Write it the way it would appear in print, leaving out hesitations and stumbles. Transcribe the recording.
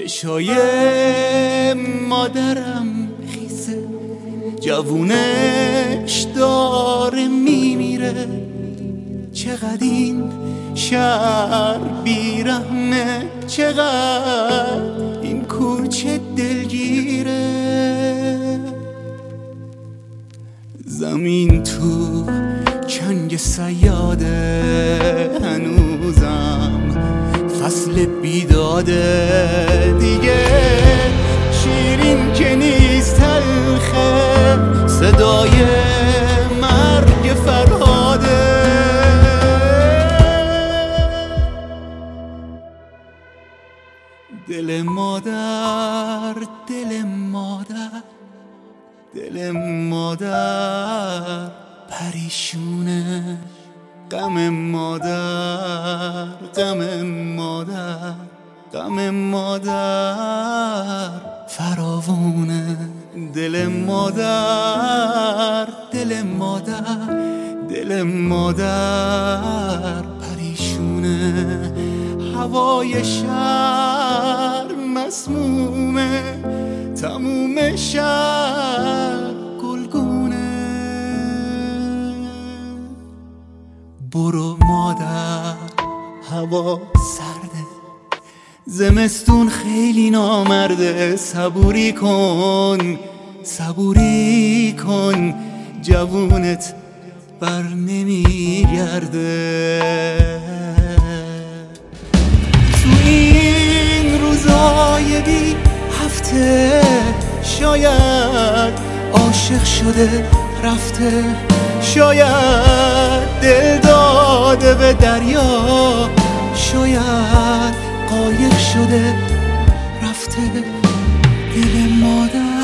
چشای مادرم خیسه، جوونش داره میمیره. چقدر این شهر بیرحمه، چقدر این کوچه دلگیره. زمین تو چنگ صیاده، هنوزم فصل بیداده. دیگه شیرین که نیست تلخه، صدای مرگ فرهاده. دل مادر، دل مادر، دل مادر پریشونه. غم مادر، غم مادر، غم مادر فراوونه. دل مادر، دل مادر، دل مادر پریشونه. هوای شهر مسمومه، تموم شهر گلگونه. برو مادر، هوا سرده، زمستون خیلی نامرده. صبوری کن، صبوری کن، جوونت بر نمیگرده. تو این روزای بی هفته شاید عاشق شده رفته، شاید دل داده به دریا، شاید قایق شده رفته. دل مادر